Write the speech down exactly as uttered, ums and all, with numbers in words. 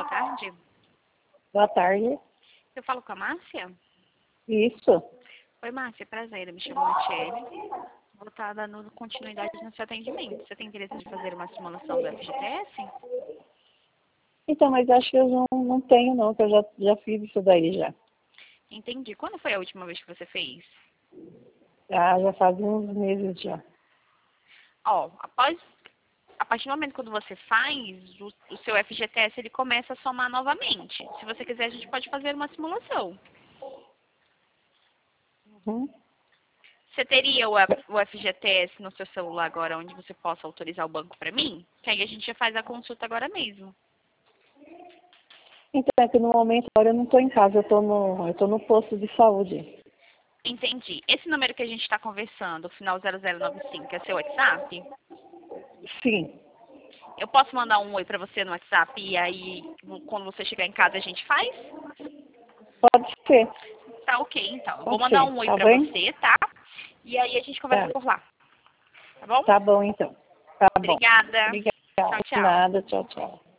boa tarde. Boa tarde. Eu falo com a Márcia? Isso. Oi, Márcia, prazer. Eu me chamo Michele. Vou estar dando continuidade no seu atendimento. Você tem interesse de fazer uma simulação do F G T S? Então, mas acho que eu não, não tenho não, que eu já, já fiz isso daí já. Entendi. Quando foi a última vez que você fez? Ah, já faz uns meses já. Ó, após, a partir do momento quando você faz, o, o seu F G T S ele começa a somar novamente. Se você quiser, a gente pode fazer uma simulação. Uhum. Você teria o, F- o F G T S no seu celular agora, onde você possa autorizar o banco para mim? Que aí a gente já faz a consulta agora mesmo. Então, é que no momento agora eu não estou em casa, eu estou no, eu tô no posto de saúde. Entendi. Esse número que a gente está conversando, o final zero zero nove cinco, é seu WhatsApp? Sim, Eu posso mandar um oi para você no WhatsApp e aí, quando você chegar em casa, a gente faz? pode ser, Tá ok, então. Eu vou pode mandar ser, um oi tá para bem? você, tá? E aí a gente conversa Tá, por lá. Tá bom? tá bom então. Tá bom. Obrigada. Obrigada. Tchau, tchau. Nada, tchau, tchau.